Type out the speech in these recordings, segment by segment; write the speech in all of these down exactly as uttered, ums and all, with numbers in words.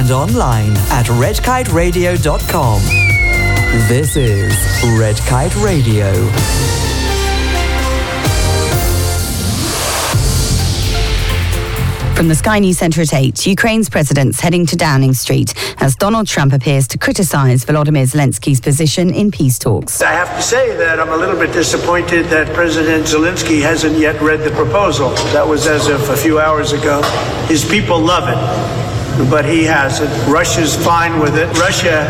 and online at red kite radio dot com. This is Red Kite Radio. From the Sky News Centre at eight, Ukraine's president's heading to Downing Street as Donald Trump appears to criticise Volodymyr Zelensky's position in peace talks. I have to say that I'm a little bit disappointed that President Zelensky hasn't yet read the proposal. That was as of a few hours ago. His people love it, but he hasn't. Russia's fine with it. Russia,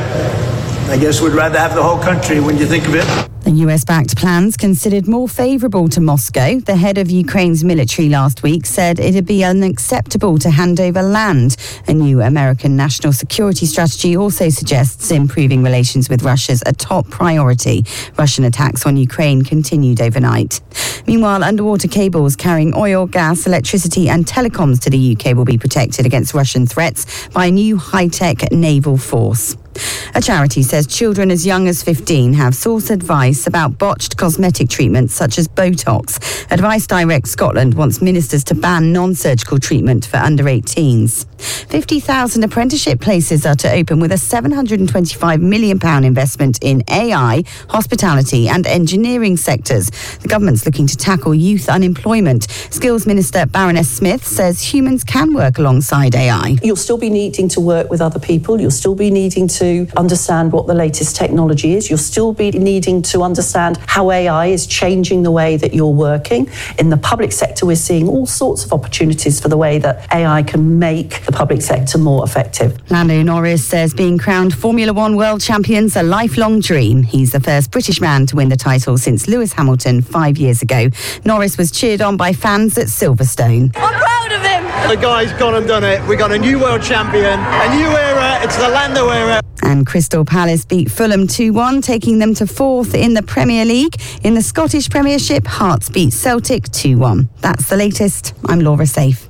I guess, would rather have the whole country when you think of it. The U S-backed plans considered more favourable to Moscow. The head of Ukraine's military last week said it'd be unacceptable to hand over land. A new American national security strategy also suggests improving relations with Russia's a top priority. Russian attacks on Ukraine continued overnight. Meanwhile, underwater cables carrying oil, gas, electricity and telecoms to the U K will be protected against Russian threats by a new high-tech naval force. A charity says children as young as fifteen have source advice about botched cosmetic treatments such as Botox. Advice Direct Scotland wants ministers to ban non-surgical treatment for under eighteens. fifty thousand apprenticeship places are to open with a seven hundred twenty-five million pounds investment in A I, hospitality and engineering sectors. The government's looking to tackle youth unemployment. Skills Minister Baroness Smith says humans can work alongside A I. You'll still be needing to work with other people. You'll still be needing to understand what the latest technology is. You'll still be needing to understand how A I is changing the way that you're working. In the public sector, we're seeing all sorts of opportunities for the way that A I can make the public sector more effective. Lando Norris says being crowned Formula One world champion's a lifelong dream. He's the first British man to win the title since Lewis Hamilton five years ago. Norris was cheered on by fans at Silverstone. I'm proud of him. The guy's gone and done it. We got a new world champion, a new era. It's the Lando era. And Crystal Palace beat Fulham two one, taking them to fourth in the Premier League. In the Scottish Premiership, Hearts beat Celtic two one. That's the latest. I'm Laura Safe.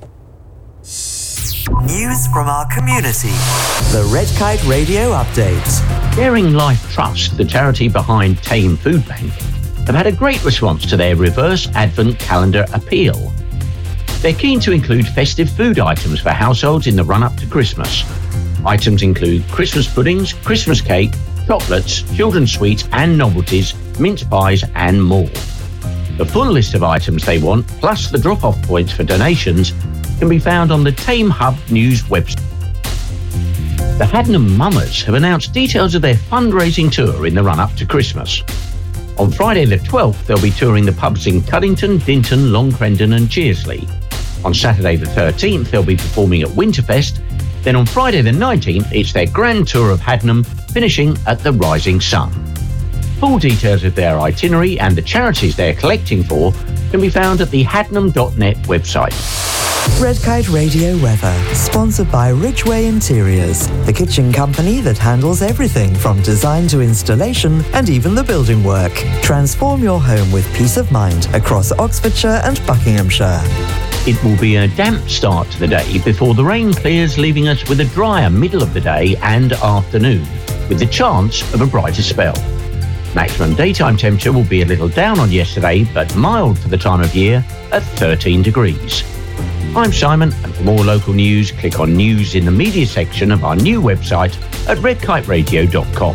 News from our community. The Red Kite Radio Update. Caring Life Trust, the charity behind Tame Food Bank, have had a great response to their reverse Advent calendar appeal. They're keen to include festive food items for households in the run-up to Christmas. Items include Christmas puddings, Christmas cake, chocolates, children's sweets and novelties, mince pies and more. The full list of items they want, plus the drop-off points for donations, can be found on the Tame Hub News website. The Hadnam Mummers have announced details of their fundraising tour in the run-up to Christmas. On Friday the twelfth, they'll be touring the pubs in Cuddington, Dinton, Long Crendon and Cheersley. On Saturday the thirteenth, they'll be performing at Winterfest. Then on Friday the nineteenth, it's their grand tour of Hadnam, finishing at the Rising Sun. Full details of their itinerary and the charities they're collecting for can be found at the hadnam dot net website. Red Kite Radio weather, sponsored by Ridgeway Interiors, the kitchen company that handles everything from design to installation and even the building work. Transform your home with peace of mind across Oxfordshire and Buckinghamshire. It will be a damp start to the day before the rain clears, leaving us with a drier middle of the day and afternoon, with the chance of a brighter spell. Maximum daytime temperature will be a little down on yesterday, but mild for the time of year at thirteen degrees. I'm Simon, and for more local news, click on News in the Media section of our new website at red kite radio dot com.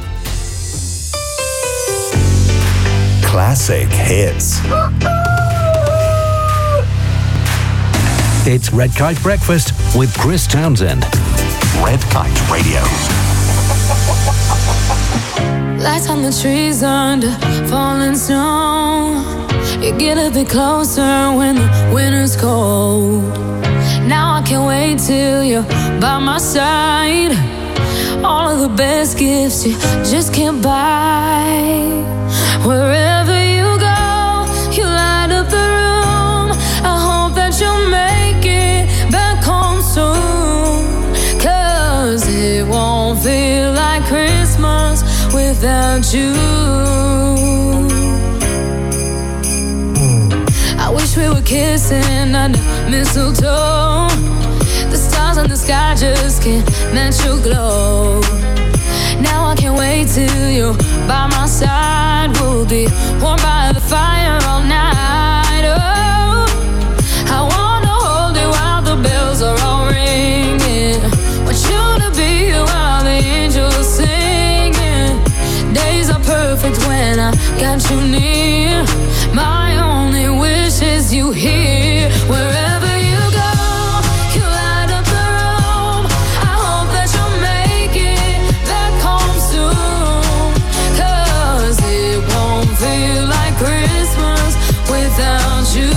Classic hits. It's Red Kite Breakfast with Chris Townsend. Red Kite Radio. Lights on the trees under falling snow. You get a bit closer when the winter's cold. Now I can't wait till you're by my side. All of the best gifts you just can't buy. Wherever you go, you light up the room. I hope that you'll make it back home soon. Cause it won't feel like Christmas without you. I wish we were kissing under mistletoe. The stars in the sky just can't match your glow. Now I can't wait till you're by my side. We'll be warm by the fire all night. Oh, I wanna hold you while the bells are all ringing. Want you to be you near. My only wish is you here. Wherever you go, you light up the room. I hope that you'll make it back home soon. Cause it won't feel like Christmas without you.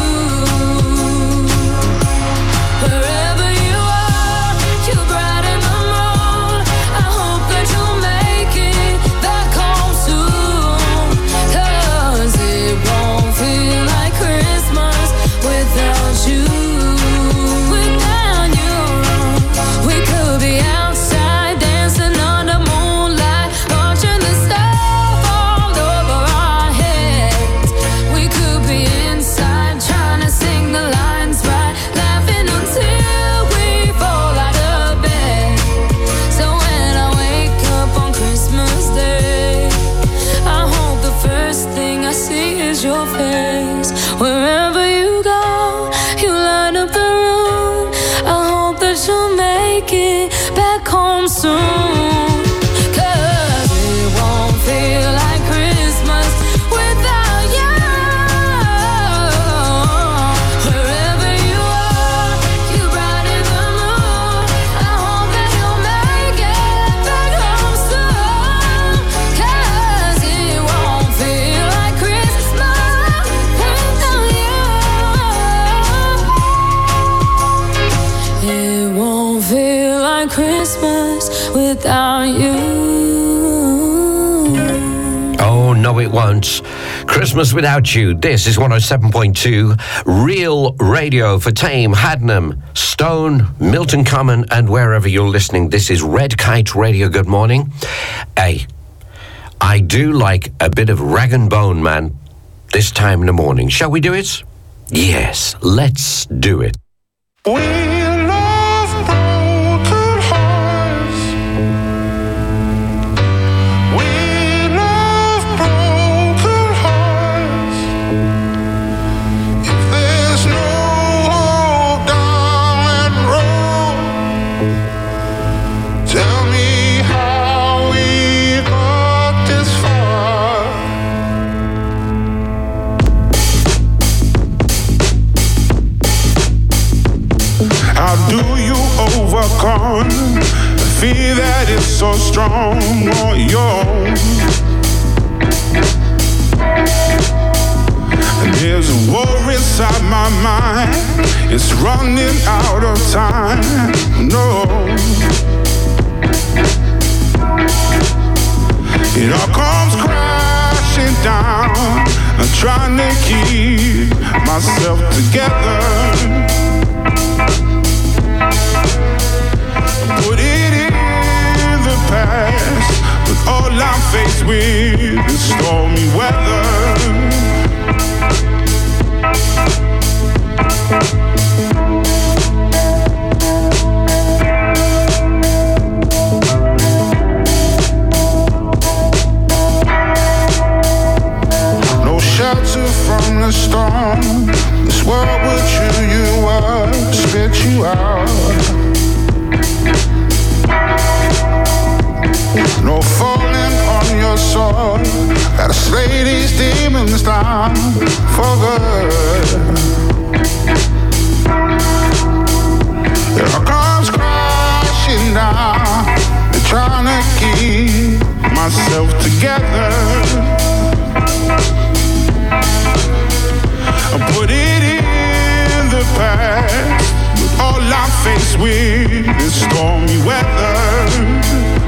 Wherever you are, you brighten the mood. I hope that you'll make it back home soon. Cause it won't feel like Christmas without you. Without you, we could be outside dancing under moonlight, watching the snow fall over our heads. We could be inside trying to sing the lines right, laughing until we fall out of bed. So when I wake up on Christmas Day, I hope the first thing I see is your face. Wherever you go, you light up the room. I hope that you'll make it back home soon. Cause it won't feel like Christmas without you. Wherever you are, you brighten the mood. I hope that you'll make it back home soon. Cause it won't feel like Christmas without you. It won't feel like Christmas without you. Oh, no, it won't. Christmas Without You. This is one oh seven point two Real Radio for Tame, Haddenham, Stone, Milton Common, and wherever you're listening. This is Red Kite Radio. Good morning. Hey, I do like a bit of Rag and Bone Man this time in the morning. Shall we do it? Yes, let's do it. We love broken hearts. We love broken hearts. If there's no hope down that road, tell me how we got this far. How do you overcome the fear that is so strong on your own? And there's a war inside my mind, it's running out of time. No, it all comes crashing down. I'm trying to keep myself together. Put it in the past, but all I'm faced with is stormy weather. No shelter from the storm. This world will chew you up, spit you out. No falling on your sword. Gotta slay these demons down for good. It all comes crashing down. They're trying to keep myself together. I put it in the past, but all I'm faced with is stormy weather.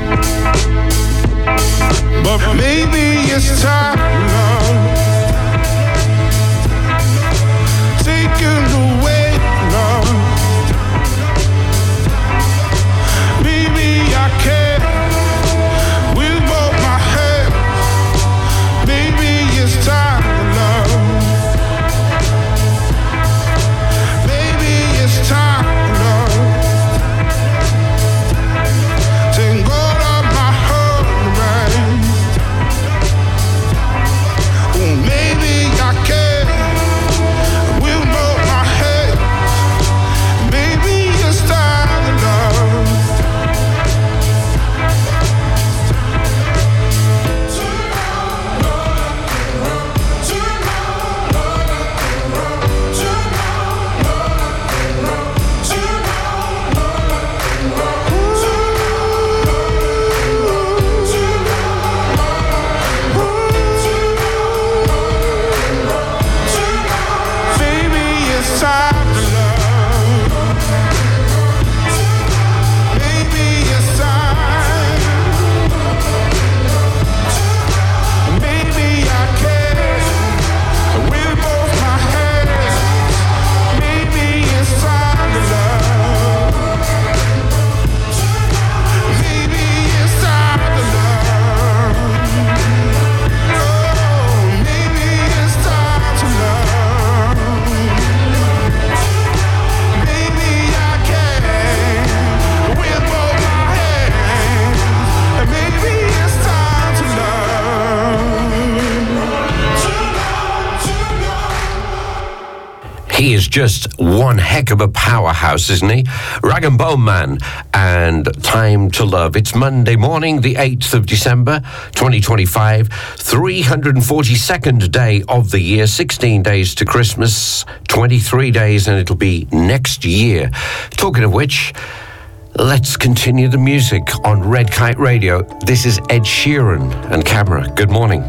But maybe it's time, love, taken away, love. Maybe I can with both my hands. Maybe it's time, love. Maybe it's time, love. Take hold of my heart, right? just one heck of a powerhouse, isn't he? Rag and Bone Man and Time to Love. It's Monday morning, the eighth of December, twenty twenty-five, three hundred forty-second day of the year, sixteen days to Christmas, twenty-three days, and it'll be next year. Talking of which, let's continue the music on Red Kite Radio. This is Ed Sheeran and Camera. Good morning.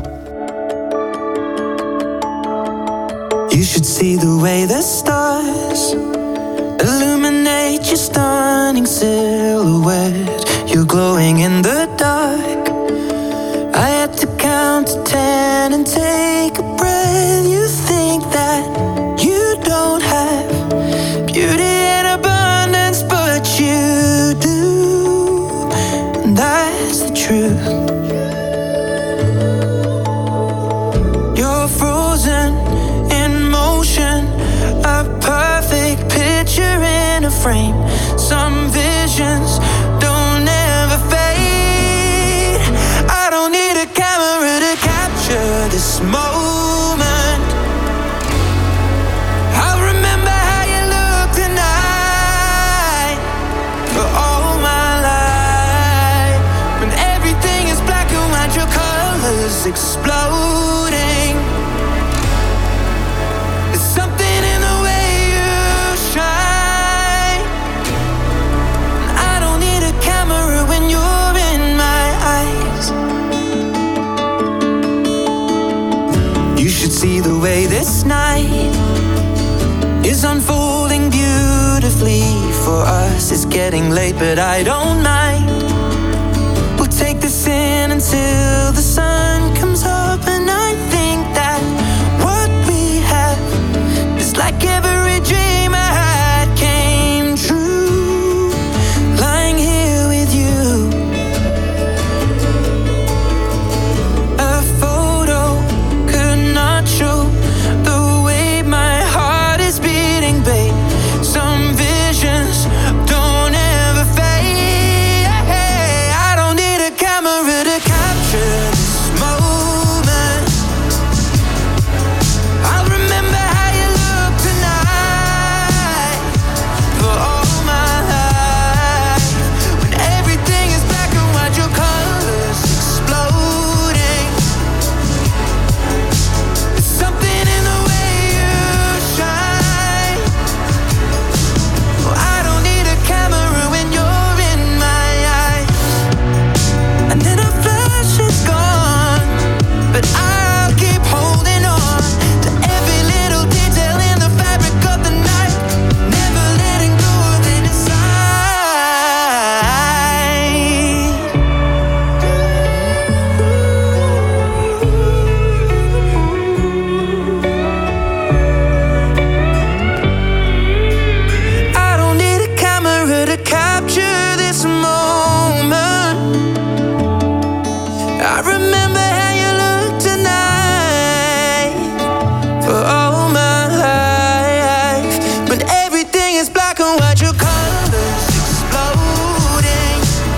You should see the way the stars illuminate your stunning silhouette. You're glowing in the dark. I had to count to ten and take a breath. You think that you don't have beauty in abundance, but you do, and that's the truth. You're frozen in motion, a perfect picture in a frame. Some visions don't ever fade. I don't need a camera to capture this moment. I'll remember how you look tonight for all my life. When everything is black and white, your colors exploding. There's something in the way you shine. I don't need a camera when you're in my eyes. You should see the way this night is unfolding beautifully for us. It's getting late, but I don't mind. We'll take this in until the sun comes up, and I think that what we have is like every dream I had came true. Lying here with you, a photo could not show the way my heart is beating, babe. Some visions don't ever fade. I don't need a camera to capture this moment. I'll remember how you look tonight for all my life. When everything is black and white, your colors exploding. There's something in the way you shine. Oh, I don't need a camera when you're in my eyes. And then a flash is gone, but I'll keep holding on to every little detail in the fabric of the night, never letting go of it inside. I don't need a camera to capture this moment. I remember how you look tonight for all my life. When everything is black and white, your colors exploding.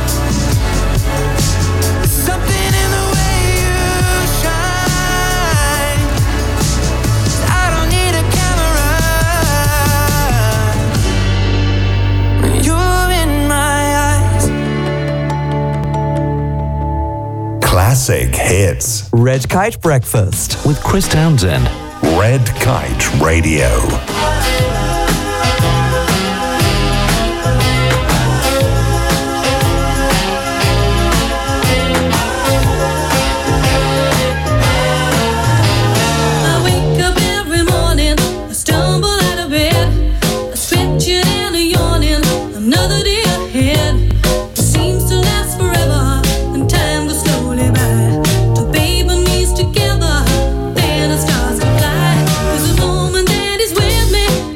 There's something in the way you shine. I don't need a camera when you're in my eyes. Classic hits. Red Kite Breakfast. With Chris Townsend. Red Kite Radio. I wake up every morning, I stumble out of bed, I stretch it and a yawning, another day ahead. It seems to last forever, and time goes slowly by. Two baby knees together, then the stars can fly. There's a woman that is with me,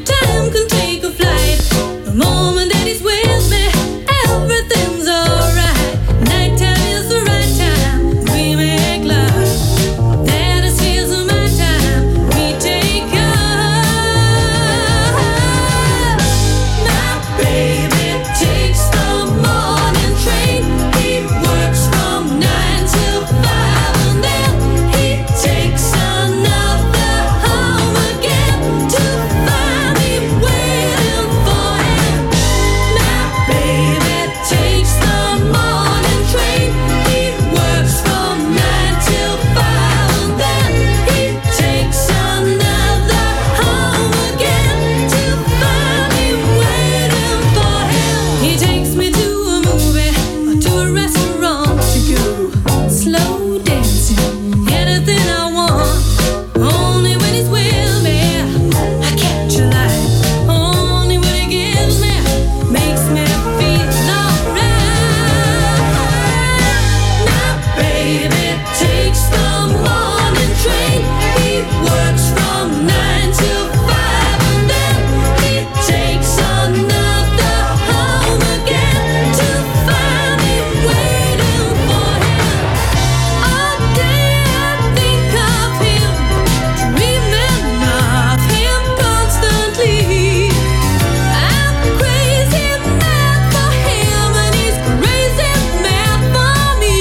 a restaurant to go. Slow dancing, anything I want. Only when he's with me, I capture life. Only when he gives me, makes me feel alright. My baby takes the morning train. He works from nine till five, and then he takes another home again to find me waiting for him. All day I think of him, dreaming of him constantly. I'm crazy mad for him, and he's crazy mad for me.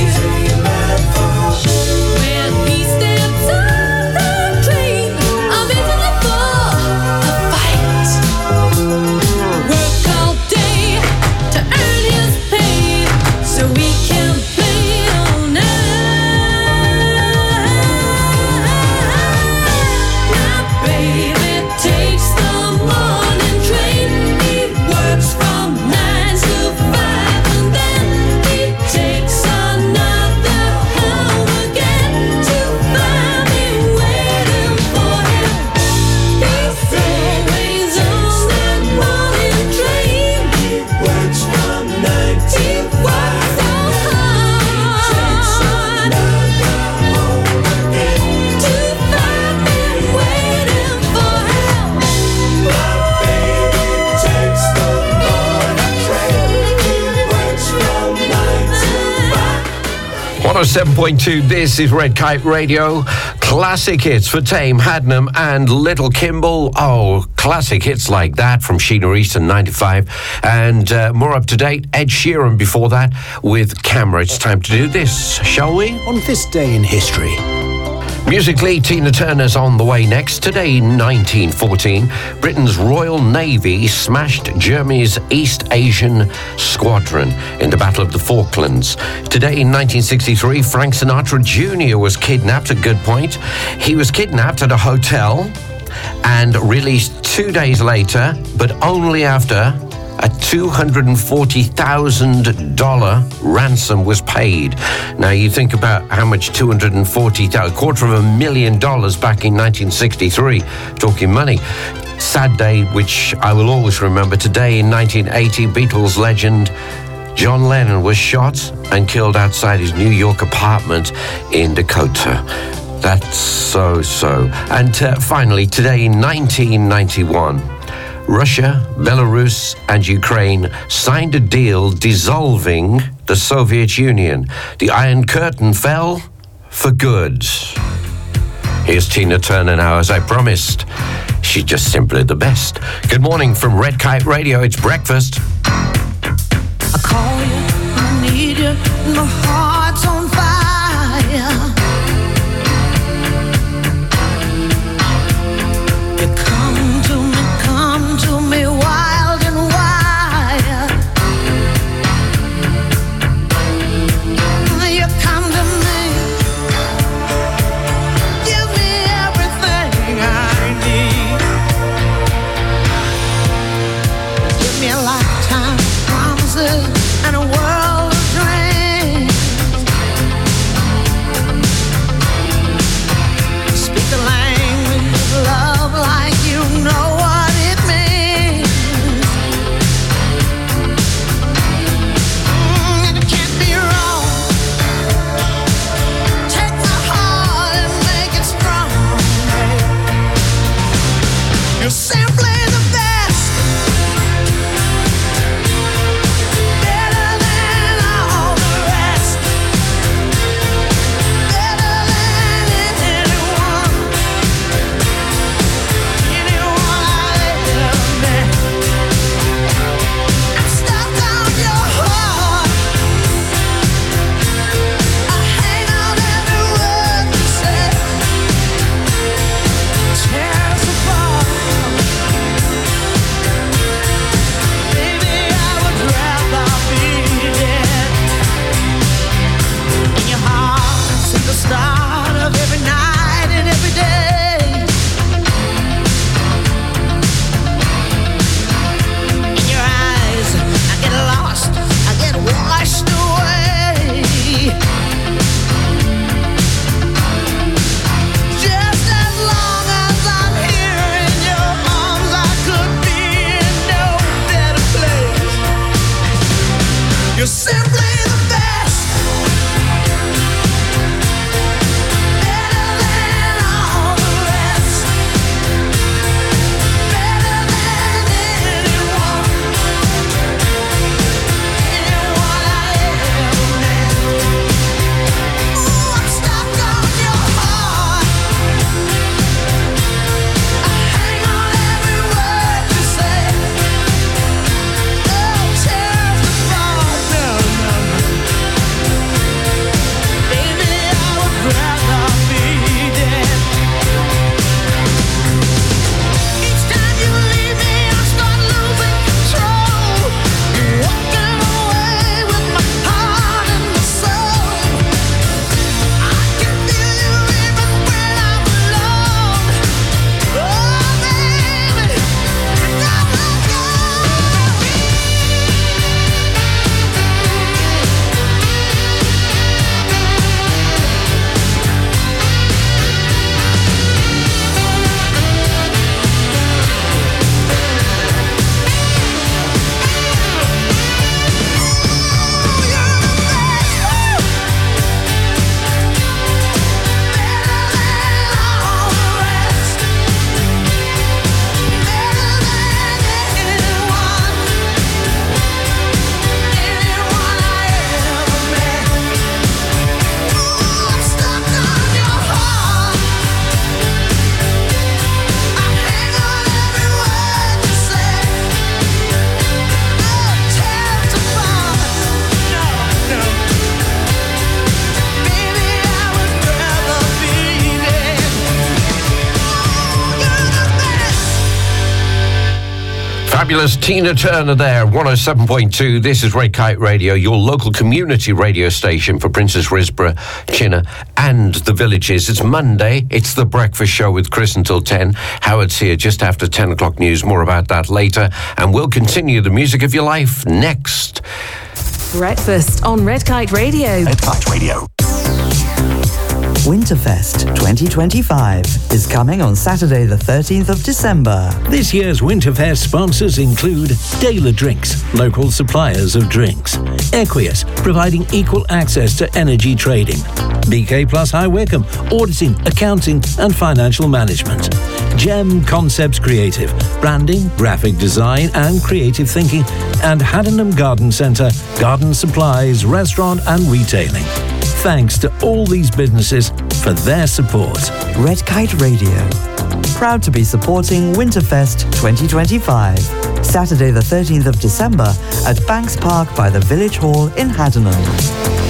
When he steps on the train, I'm instantly for a fight. Work all day to earn his pay, so we can play all night. My baby takes the morning train. He works from nine to five, and then he takes another home again to find me waiting for him. He's always on that morning train. He works from nine to five. So hard to find me waiting for him. My baby takes the morning train. He works from nine to five. one oh seven point two, this is Red Kite Radio. Classic hits for Tame Hadnam and Little Kimble. Oh, classic hits like that from Sheena Easton, ninety-five. And uh, more up to date, Ed Sheeran before that with Camera. It's time to do this, shall we? On this day in history. Musically, Tina Turner's on the way next. Today in nineteen fourteen, Britain's Royal Navy smashed Germany's East Asian Squadron in the Battle of the Falklands. Today in nineteen sixty-three, Frank Sinatra Junior was kidnapped, a good point. He was kidnapped at a hotel and released two days later, but only after a two hundred forty thousand dollars ransom was paid. Now, you think about how much two hundred forty thousand dollars, a quarter of a million dollars back in nineteen sixty-three, talking money. Sad day, which I will always remember. Today in nineteen eighty, Beatles legend John Lennon was shot and killed outside his New York apartment in Dakota. That's so, so. And uh, finally, today in nineteen ninety-one, Russia, Belarus, and Ukraine signed a deal dissolving the Soviet Union. The Iron Curtain fell for good. Here's Tina Turner now, as I promised. She's just simply the best. Good morning from Red Kite Radio. It's breakfast. I call you, I need you, my heart's on fire. You come to me, come to me wild and wild. You come to me, give me everything I need. Give me a lifetime promises and a world of dreams. Fabulous Tina Turner there, one oh seven point two. This is Red Kite Radio, your local community radio station for Princess Risborough, Chinner and the villages. It's Monday, it's the breakfast show with Chris until ten. Howard's here just after ten o'clock news, more about that later. And we'll continue the music of your life next. Breakfast on Red Kite Radio. Red Kite Radio. Winterfest twenty twenty-five is coming on Saturday the thirteenth of December. This year's Winterfest sponsors include Dela Drinks, local suppliers of drinks. Equius, providing equal access to energy trading. B K Plus High Wycombe, auditing, accounting and financial management. Gem Concepts Creative, branding, graphic design and creative thinking. And Haddenham Garden Centre, garden supplies, restaurant and retailing. Thanks to all these businesses for their support. Red Kite Radio, proud to be supporting Winterfest twenty twenty-five. Saturday the thirteenth of December at Banks Park by the Village Hall in Haddenham.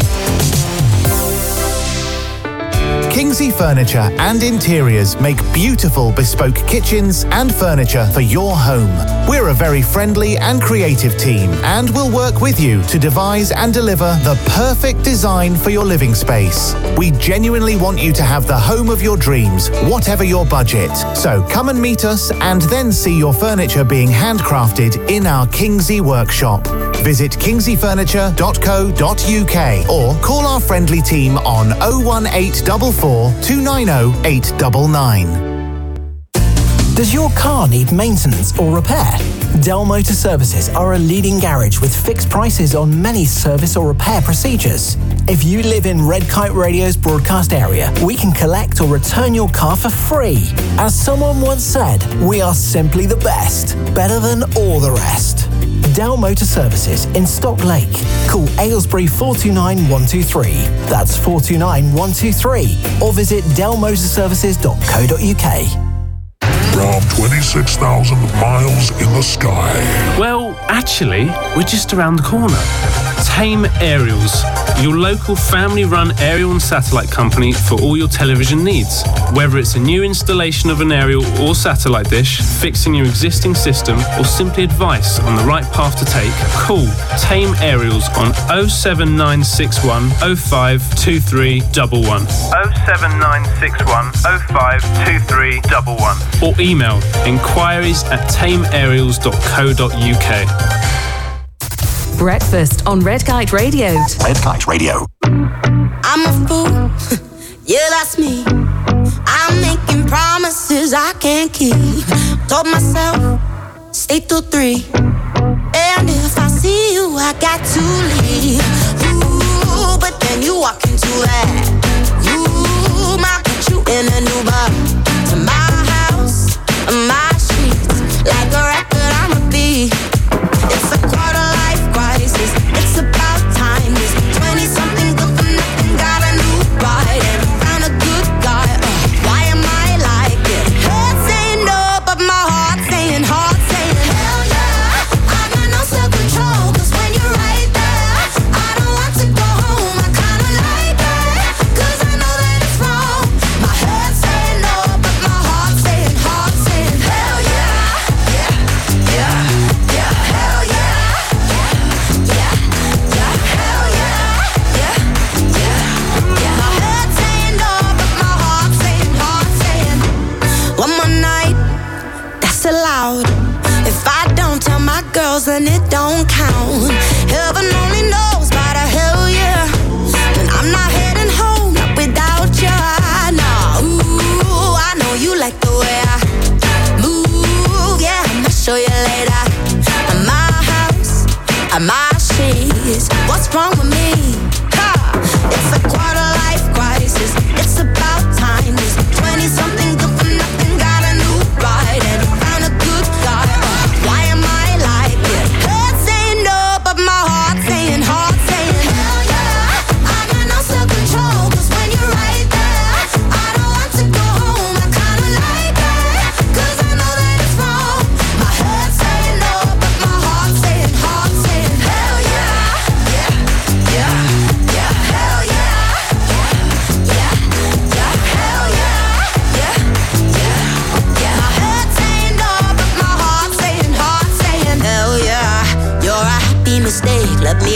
Kingsley Furniture and Interiors make beautiful bespoke kitchens and furniture for your home. We're a very friendly and creative team and will work with you to devise and deliver the perfect design for your living space. We genuinely want you to have the home of your dreams, whatever your budget. So come and meet us and then see your furniture being handcrafted in our Kingsley workshop. Visit kingsley furniture dot co dot uk or call our friendly team on oh one eight four four, two nine oh, eight nine nine. Does your car need maintenance or repair? Dell Motor Services are a leading garage with fixed prices on many service or repair procedures. If you live in Red Kite Radio's broadcast area, we can collect or return your car for free. As someone once said, we are simply the best, better than all the rest. Dell Motor Services in Stock Lake. Call Aylesbury four two nine, one two three. That's four two nine, one two three. Or visit dell motor services dot co dot uk. From twenty-six thousand miles in the sky. Well, actually, we're just around the corner. Tame Aerials, your local family-run aerial and satellite company for all your television needs. Whether it's a new installation of an aerial or satellite dish, fixing your existing system, or simply advice on the right path to take, call Tame Aerials on oh seven nine six one, oh five two three one one. oh seven nine six one, oh five two three one one. Or email inquiries at tame aerials dot co dot uk. Breakfast on Red Kite Radio. Red Kite Radio. I'm a fool. Yeah, that's me. I'm making promises I can't keep. Told myself, stay till three. And if I see you, I got to leave. Ooh, but then you walk into that. You might put you in a new bar. To my house, my streets. Like a record, I'm a beat. It's a quarter life crisis. It's about time. This twenty-something good for nothing got a new bride and found a good guy. Uh, why am I like this? Head saying no, but my heart saying, heart saying hell yeah. I got no self-control, 'cause when you're right there, I don't want to go home. I kinda like that.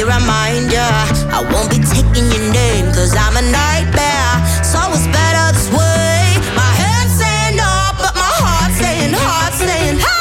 me remind ya, I won't be taking your name, cause I'm a nightmare. So it's better this way. My head's saying no, but my heart's saying, heart's saying, hey!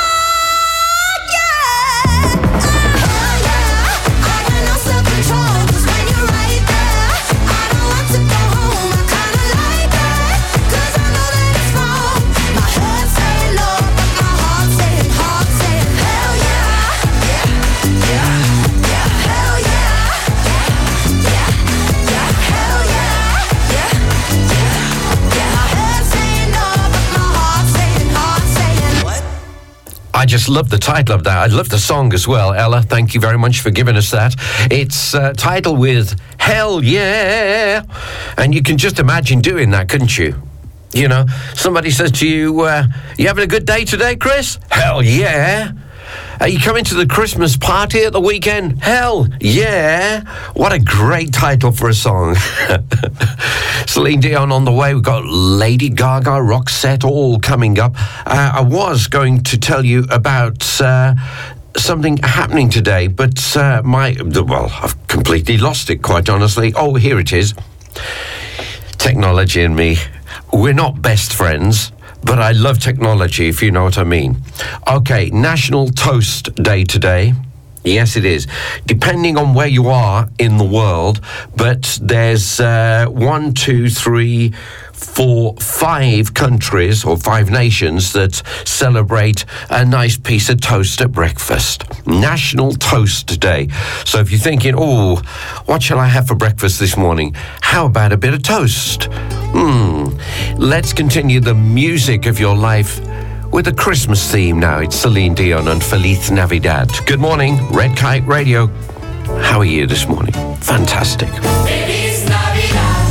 I just love the title of that. I love the song as well, Ella. Thank you very much for giving us that. It's uh, titled with Hell Yeah. And you can just imagine doing that, couldn't you? You know, somebody says to you, uh, you having a good day today, Chris? Hell yeah. Are you coming to the Christmas party at the weekend? Hell yeah. What a great title for a song. Celine Dion on the way. We've got Lady Gaga, Roxette, all coming up. Uh, I was going to tell you about uh, something happening today, but uh, my, well, I've completely lost it, quite honestly. Oh, here it is. Technology and me. We're not best friends, but I love technology, if you know what I mean. Okay, National Toast Day today. Yes, it is. Depending on where you are in the world, but there's uh, one, two, three, four, five countries or five nations that celebrate a nice piece of toast at breakfast. National Toast Day. So if you're thinking, oh, what shall I have for breakfast this morning? How about a bit of toast? Hmm. Let's continue the music of your life with a Christmas theme now. It's Celine Dion and Feliz Navidad. Good morning, Red Kite Radio. How are you this morning? Fantastic. Feliz Navidad.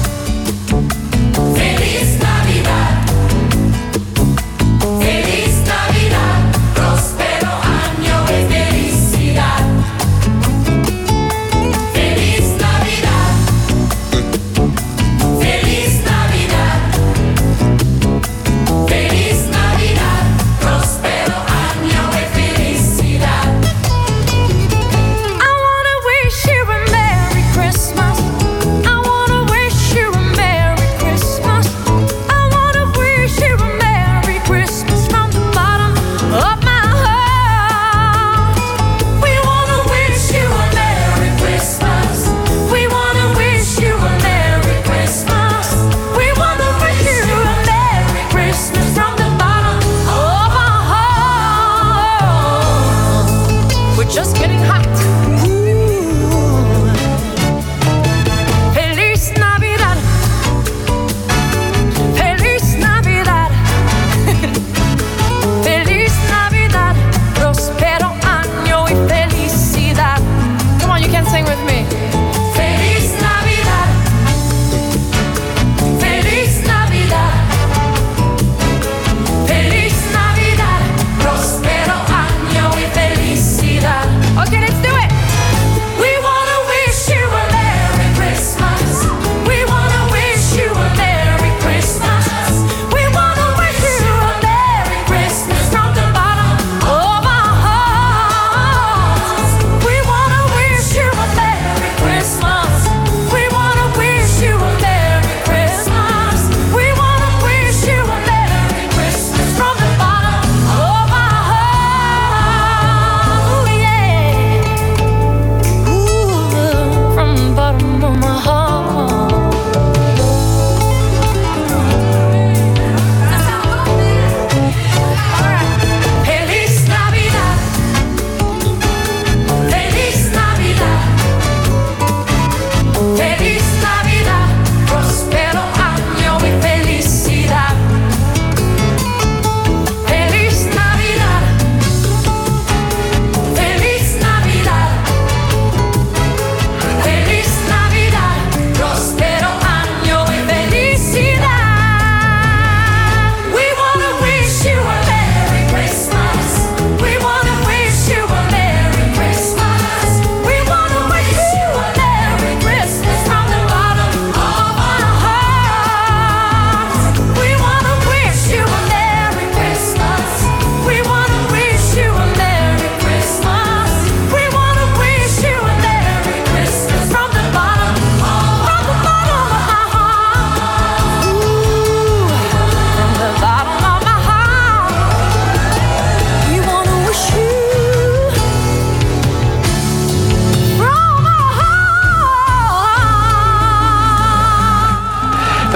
Feliz Navidad. Feliz Navidad. Próspero año de felicidad. Feliz Navidad. Feliz Navidad. Feliz Navidad. Próspero año de felicidad. I wanna wish you a Merry Christmas.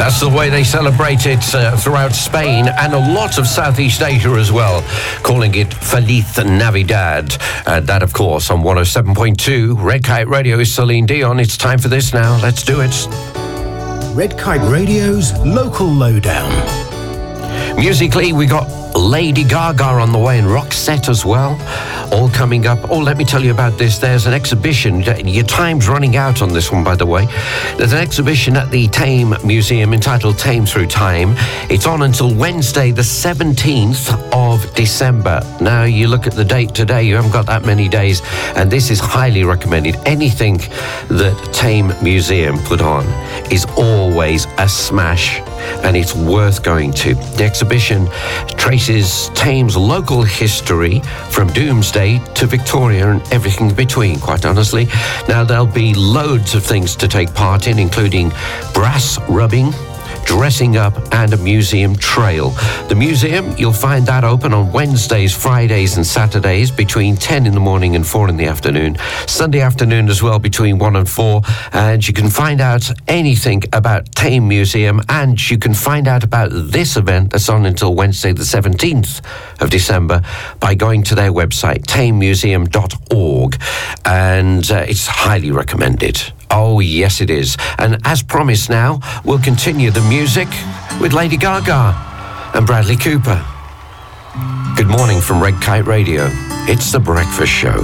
That's the way they celebrate it uh, throughout Spain and a lot of Southeast Asia as well, calling it Feliz Navidad. And that, of course, on one oh seven point two Red Kite Radio is Celine Dion. It's time for this now. Let's do it. Red Kite Radio's Local Lowdown. Musically, we got Lady Gaga on the way and Roxette as well, all coming up. Oh, let me tell you about this. There's an exhibition. Your time's running out on this one, by the way. There's an exhibition at the Tame Museum entitled Tame Through Time. It's on until Wednesday, the seventeenth of December. Now, you look at the date today, you haven't got that many days, and this is highly recommended. Anything that Tame Museum put on is always a smash, and it's worth going to. The exhibition traces Tame's local history from Doomsday to Victoria and everything in between, quite honestly. Now, there'll be loads of things to take part in, including brass rubbing, dressing up, and a museum trail. The museum, you'll find that open on Wednesdays, Fridays and Saturdays between ten in the morning and four in the afternoon. Sunday afternoon as well between one and four. And you can find out anything about Tame Museum, and you can find out about this event that's on until Wednesday the seventeenth of December by going to their website, tame museum dot org. And uh, it's highly recommended. Oh, yes, it is. And as promised now, we'll continue the music with Lady Gaga and Bradley Cooper. Good morning from Red Kite Radio. It's The Breakfast Show.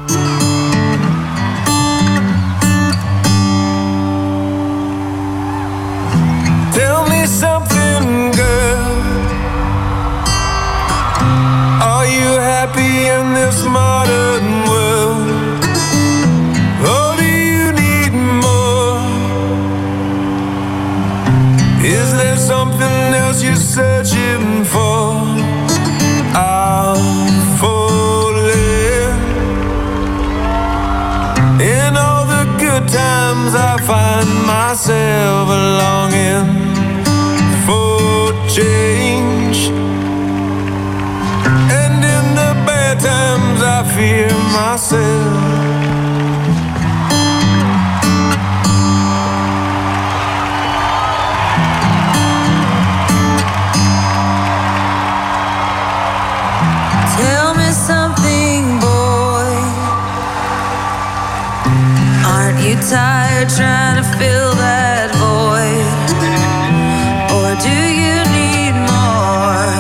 Tell me something, girl. Are you happy in this modern world? Is there something else you're searching for? I'm falling. In all the good times I find myself longing for change, and in the bad times I fear myself. Tell me something, boy. Aren't you tired trying to fill that void? Or do you need more?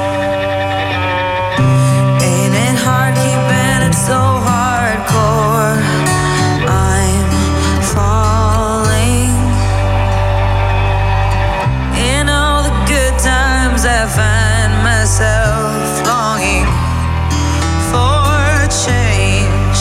Ain't it hard keeping it so hardcore? I'm falling. In all the good times I find myself longing for change,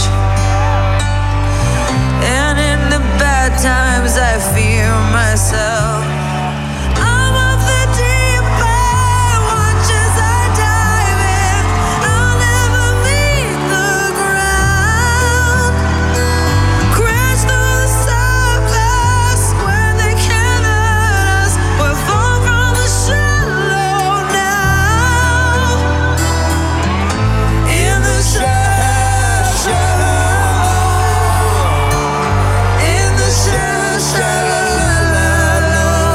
and in the bad times I fear myself. I'm of the deep end, watch as I dive in. I'll never meet the ground. Crash through the surface where they can't hurt us. We're far from the shallow now. In the shallow, in the shallow, shallow.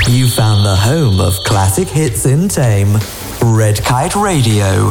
You found the home of classic hits in Tame. Red Kite Radio.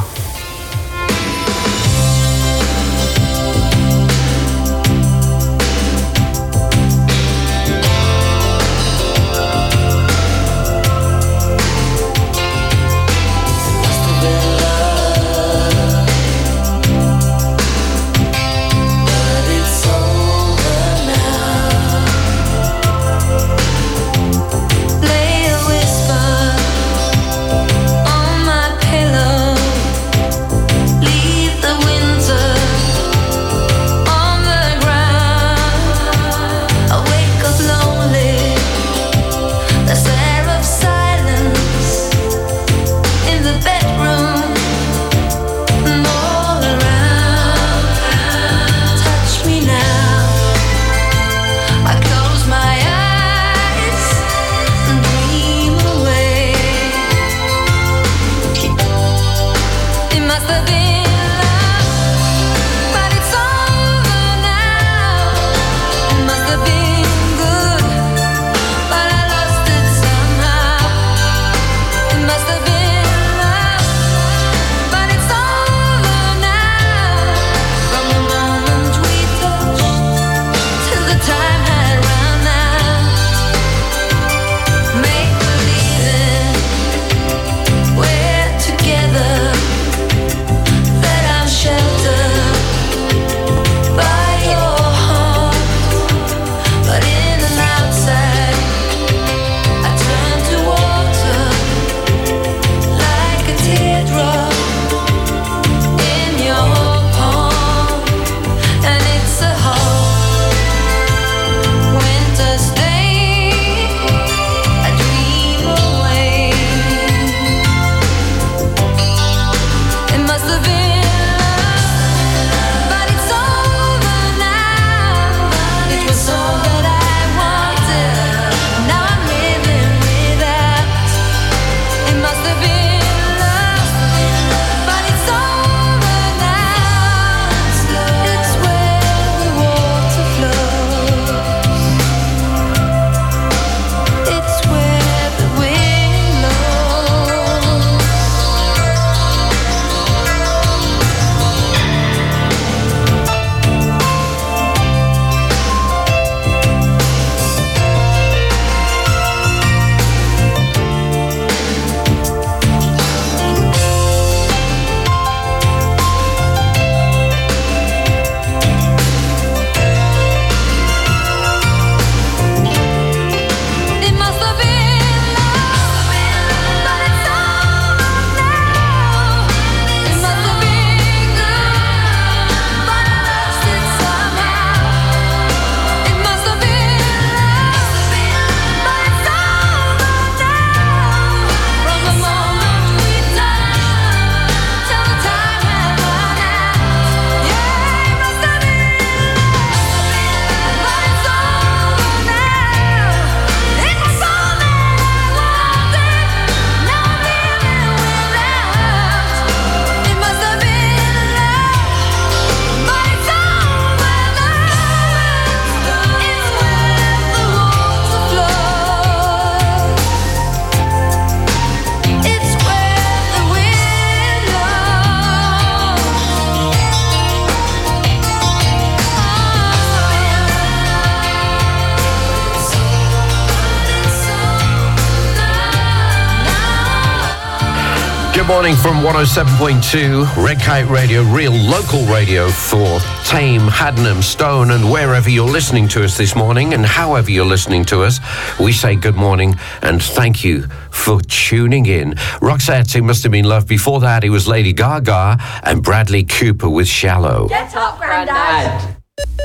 Good morning from one oh seven point two Red Kite Radio, real local radio for Tame, Haddenham, Stone, and wherever you're listening to us this morning, and however you're listening to us, we say good morning and thank you for tuning in. Roxette, It Must Have Been Love. Before that, it was Lady Gaga and Bradley Cooper with Shallow. Get up, Grandad.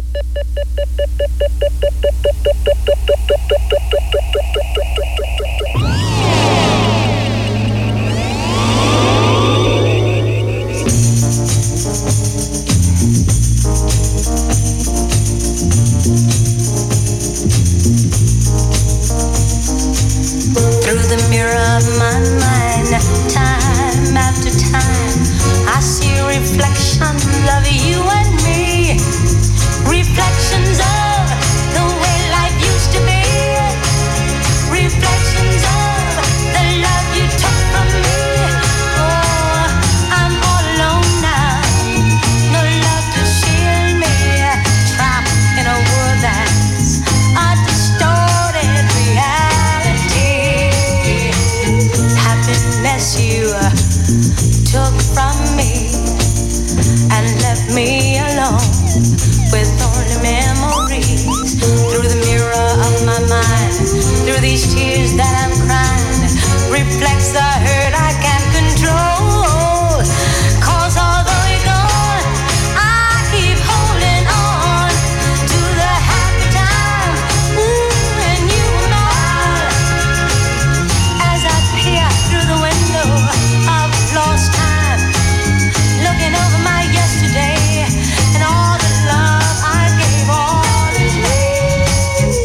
Through the mirror of my mind, time after time, I see reflections of you and me, reflections of the way reflects the hurt I can't control. 'Cause although you're gone, I keep holding on to the happy time, ooh, when you were mine. As I peer through the window of lost time, looking over my yesterday and all the love I gave, all is wasted.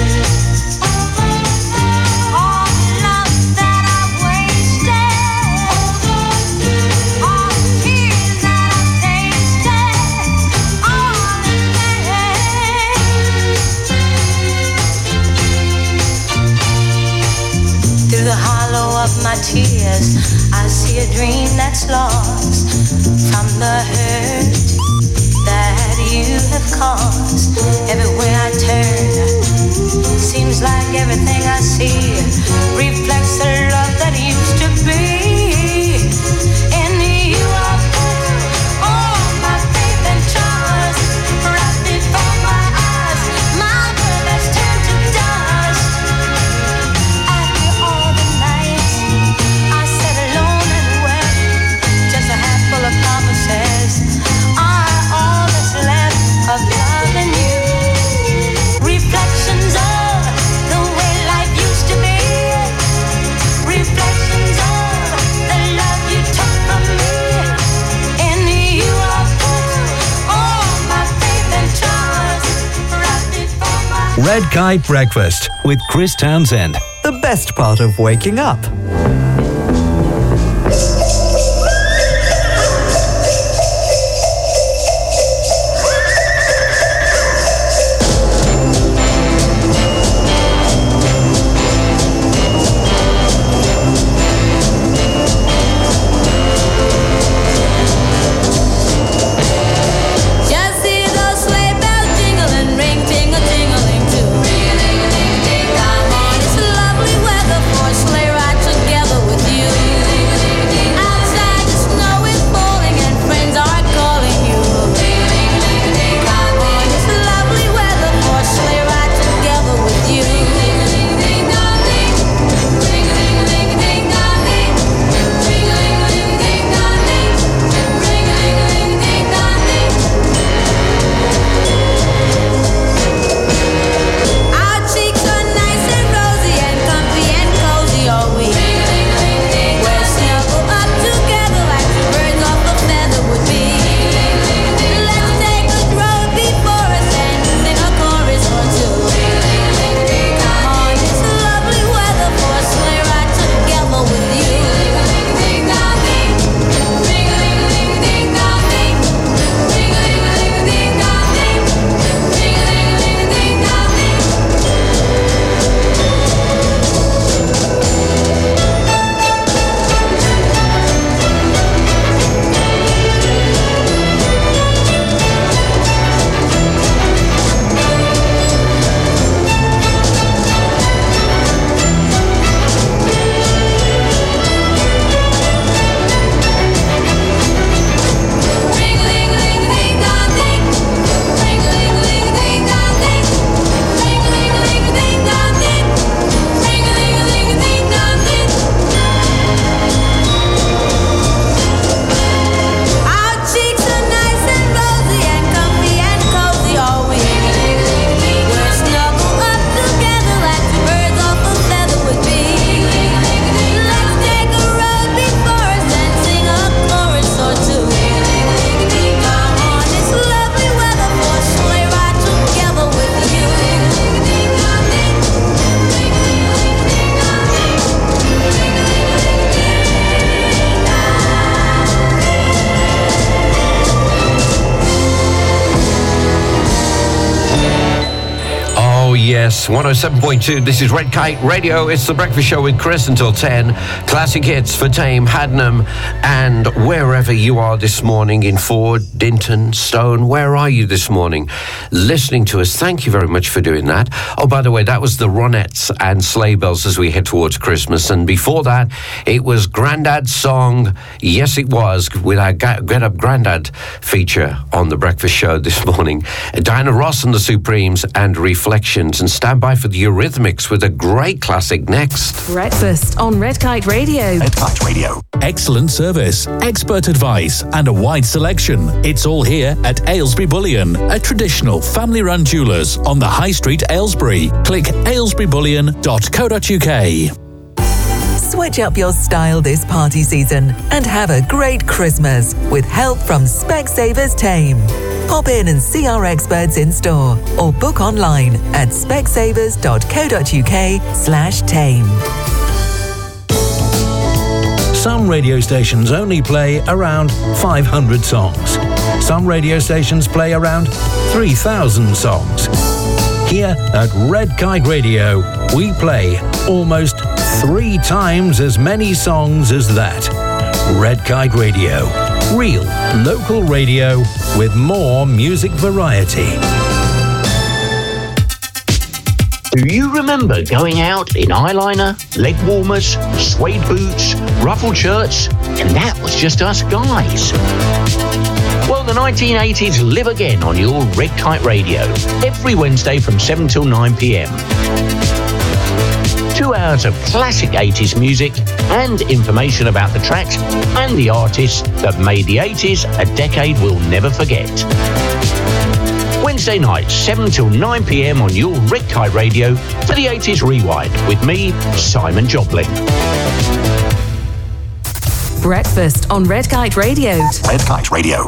All the love that I've wasted, all the tears that I've tasted, all the pain. Through the hollow of my tears, I see a dream that's lost from the hurt that you have caused. Everywhere I turn, seems like everything I see reflects the love that used to be. In you I put all my faith and trust, right before my eyes, my world has turned to dust. After all the nights I sat alone and wept, just a handful of promises are all that's left of loving you. Reflections of the way life used to be, reflections of the love you took from me. In you I put all my faith and trust, right before my Red Kite Breakfast with Chris Townsend. The best part of waking up. Just see those sleigh bells jingling, ring, tingle, tingling too. Come on, it's lovely weather for a sleigh ride together with you. Outside the snow is falling and friends are calling you. Come on, it's lovely weather for a sleigh ride together with you. Our cheeks are nice and rosy and comfy and cozy all week. We're snuggled up together like two birds off a feather would be. Let's take a road before us and sing a chorus or two. Come on, it's lovely weather for a sleigh ride together with you. Our cheeks are nice and rosy and comfy and cozy all week. We're snuggled up together like two birds off a feather would be. Let's take a road before us and sing a chorus or two. Come on, it's lovely weather for a sleigh ride together with you. Oh, yes, one oh seven point two. This is Red Kite Radio. It's the breakfast show with Chris until ten. Classic hits for Tame, Haddenham, and wherever you are this morning in Ford, Dinton, Stone. Where are you this morning? Listening to us. Thank you very much for doing that. Oh, by the way, that was the Ronettes and Sleigh Bells as we head towards Christmas. And before that, it was Grandad's song, Yes It Was, with our Get Up Grandad feature on the breakfast show this morning. Diana Ross and the Supremes and Reflection Scorpions, and stand by for the Eurythmics with a great classic next. Breakfast on Red Kite Radio. Red Kite Radio. Excellent service, expert advice, and a wide selection. It's all here at Aylesbury Bullion, a traditional family-run jewellers on the High Street, Aylesbury. Click aylesbury bullion dot co dot uk. Switch up your style this party season and have a great Christmas with help from Specsavers Tame. Pop in and see our experts in store or book online at specsavers dot co dot uk slash tame. Some radio stations only play around five hundred songs. Some radio stations play around three thousand songs. Here at Red Kite Radio, we play almost three times as many songs as that. Red Kite Radio. Real local radio with more music variety. Do you remember going out in eyeliner, leg warmers, suede boots, ruffled shirts, and that was just us guys? Well, the nineteen eighties live again on your Red Kite Radio, every Wednesday from seven till nine p.m. Two hours of classic eighties music and information about the tracks and the artists that made the eighties a decade we'll never forget. Wednesday nights, seven till nine p.m. on your Red Kite Radio for the eighties Rewind with me, Simon Jobling. Breakfast on Red Kite Radio. Red Kite Radio.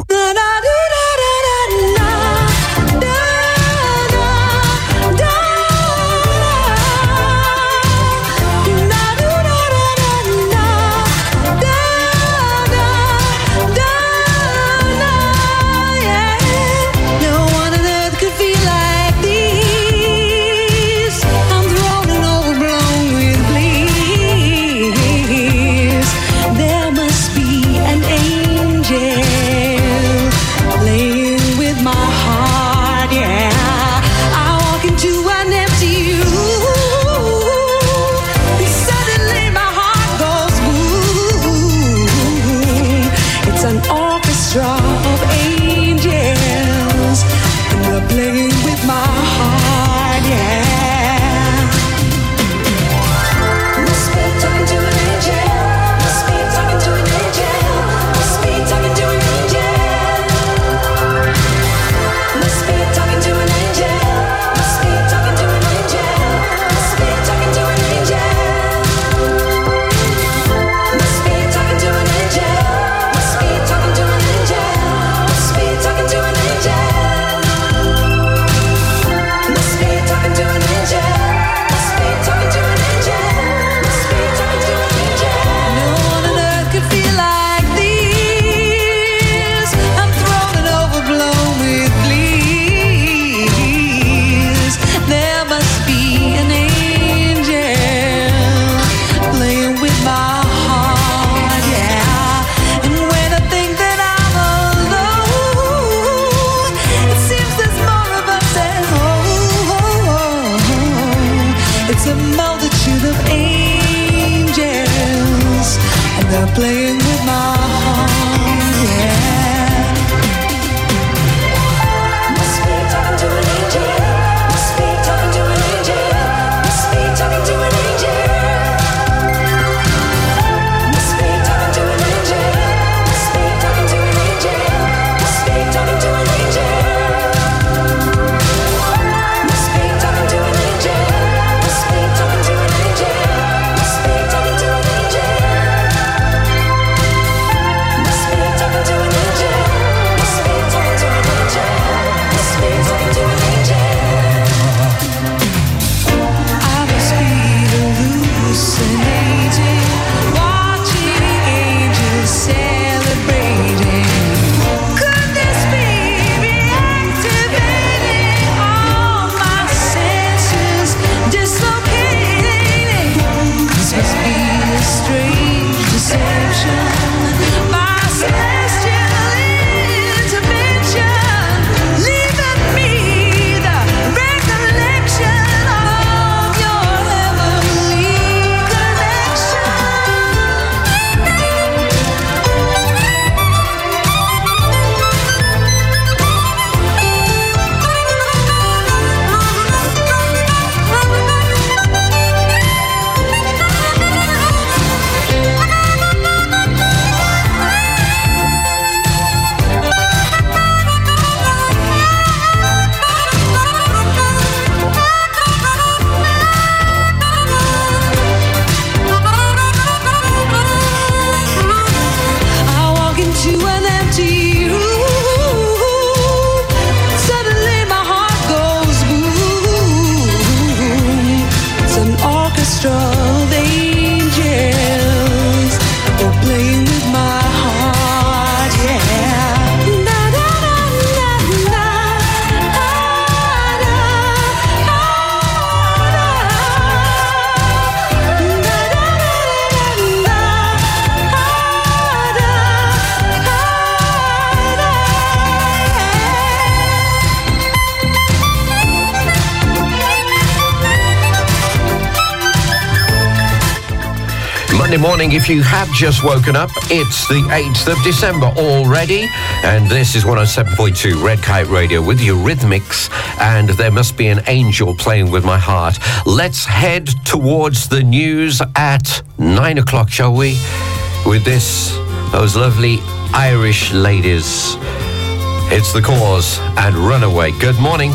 Monday morning, if you have just woken up, it's the eighth of December already, and this is one oh seven point two Red Kite Radio with Eurythmics, and There Must Be an Angel Playing With My Heart. Let's head towards the news at nine o'clock, shall we? With this, those lovely Irish ladies. It's The Cause and Runaway. Good morning.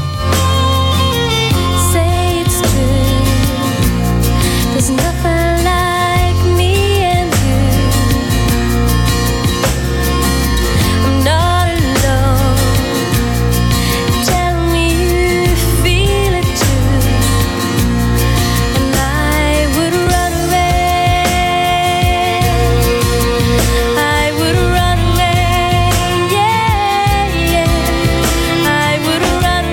Say it's true. There's nothing like me and you. I'm not alone. Tell me you feel it too. And I would run away. I would run away. Yeah, yeah. I would run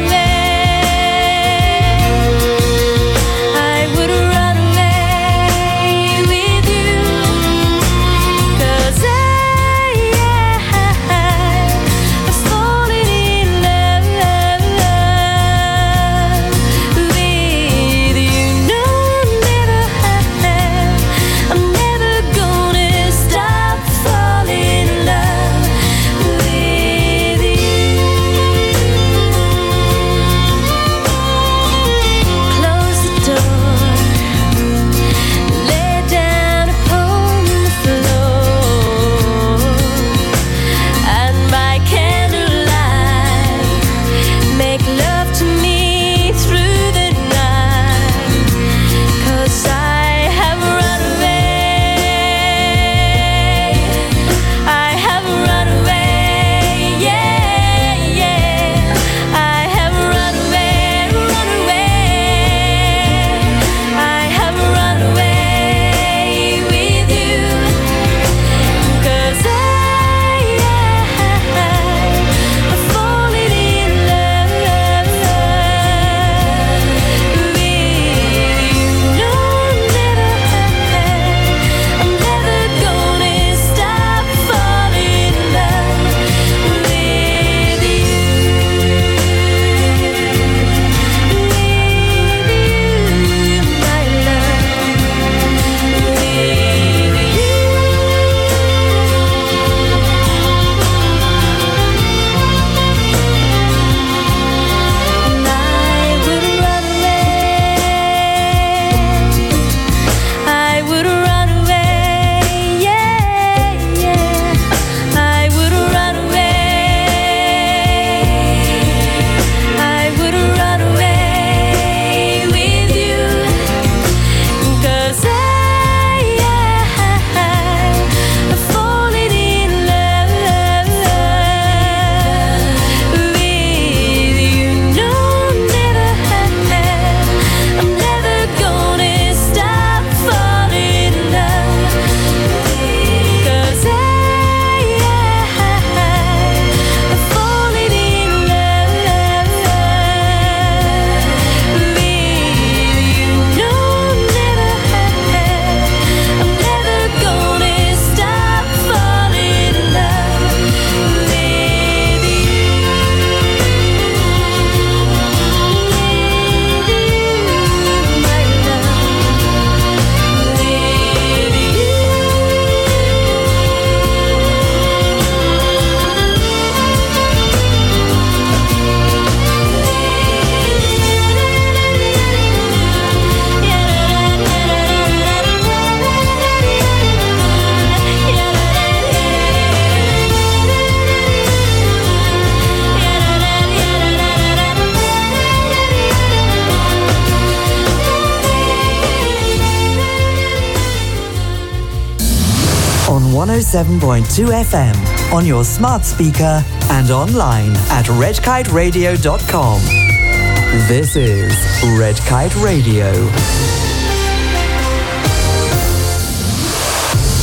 away. I would run away with you. 'Cause I, I've fallen in love with you. No, never have. I'm never gonna stop falling in love with you. Close the door, lay down upon the floor, and by candlelight, make love to me through the night. 'Cause I have run away. I have run away. Yeah, yeah. I have run away, run away. I have run away with you. 'Cause I, I've fallen in love with you. No, never have. I'm never gonna stop falling in love with you. With you, my love. With you. And I would run away. I would run away. Yeah, yeah. I would run away. I would run away with you. 'Cause I, I've fallen in love with you. No, never have. I'm never gonna stop falling in love. 'Cause I, I've fallen in love with you. No, never have. I'm never gonna stop falling in love with you. My love. With you. On one oh seven point two F M, on your smart speaker and online at red kite radio dot com. This is Red Kite Radio.